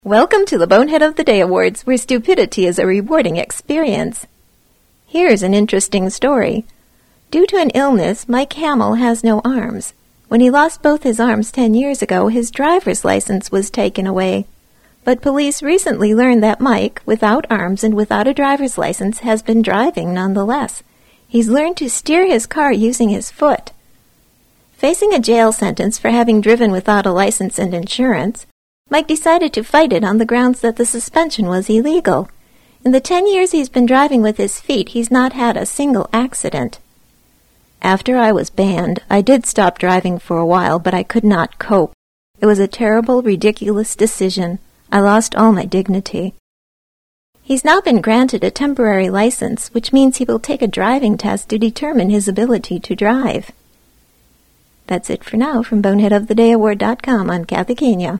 Welcome to the Bonehead of the Day Awards, where stupidity is a rewarding experience. Here's an interesting story. Due to an illness, Mike Hamill has no arms. When he lost both his arms 10 years ago, his driver's license was taken away. But police recently learned that Mike, without arms and without a driver's license, has been driving nonetheless. He's learned to steer his car using his foot. Facing a jail sentence for having driven without a license and insurance, Mike decided to fight it on the grounds that the suspension was illegal. In the 10 years he's been driving with his feet, he's not had a single accident. After I was banned, I did stop driving for a while, but I could not cope. It was a terrible, ridiculous decision. I lost all my dignity. He's now been granted a temporary license, which means he will take a driving test to determine his ability to drive. That's it for now from BoneheadOfTheDayAward.com. I'm Kathy Kenya.